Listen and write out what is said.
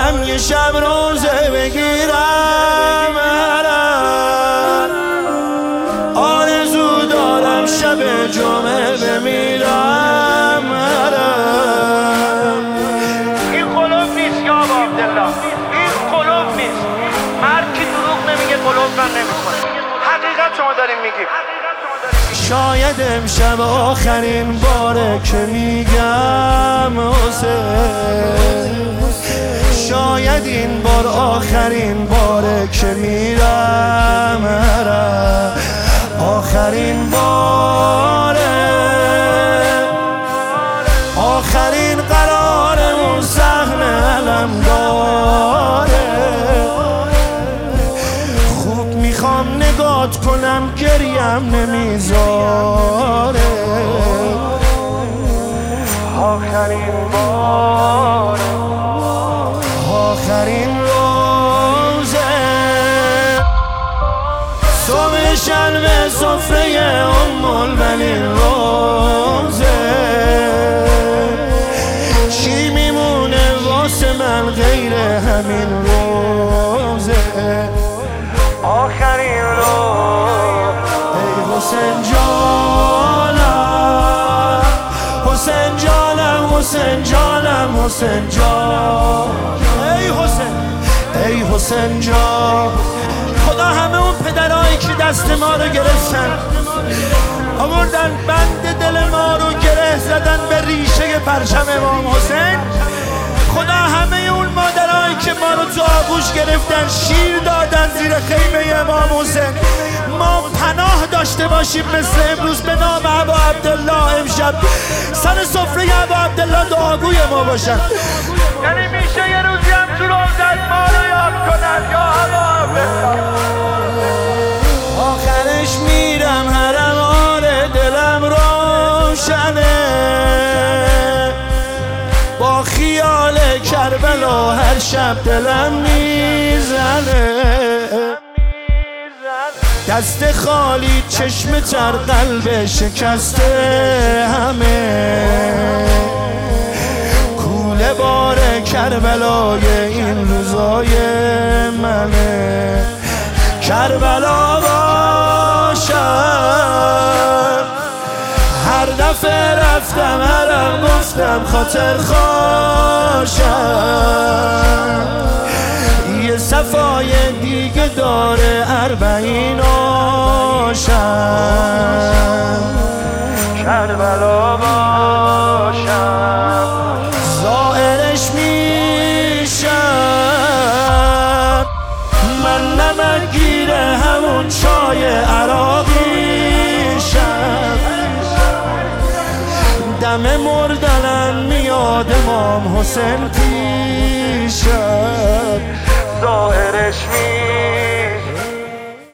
برم یه شب روزه بگیرم آرزو دارم شب جمعه بمیرم این قلوب نیست یا ابا عبدالله، این قلوب نیست. مرد که دروغ نمیگه قلوب من نمیکنه. حقیقت شما داریم میگیم. شاید امشب آخرین باره که میگم حسین، شاید این بار آخرین باره که میرم آخرین باره، آخرین قرار اون صحنه علم داره. خوب میخوام نگات کنم گریم نمیذاره آخرین بار، آخرین روزه صبح شلوه سفره ام البنین روزه. چی میمونه واسه من غیر همین روزه آخرین روز. ای حسین جانم، حسین جانم، حسین جانم، حسین جان، ای حسین، ای حسین جان. خدا همه اون پدرایی که دست ما رو گرفتن آوردن بند دل ما رو گره زدن به ریشه پرچم امام حسین، خدا همه اون مادرایی که ما رو تو آغوش گرفتن شیر دادن زیر خیمه امام حسین، ما پناه داشته باشیم مثل امروز به نام ابا عبدالله امشب سر سفره ابا عبدالله دعاگوی ما باشن. یعنی میشه یه روزی هم تو روزت ما رو یاد کنن یا ابا عبدالله. آخرش میرم حرم آره دلم روشنه با خیال کربلا هر شب دلم میزنه. دست خالی چشم تر قلب شکسته همه کوله بار کربلای این روزای منه. کربلا باشم هر دفعه رفتم هرم گفتم خاطر خوشم یه صفای دیگه داره اربعین آشم. کربلا باشم زائرش میشم من نمکگیر همون چای عراقیشم. دم مردنم میاد امام حسین پیشم. ظاهرش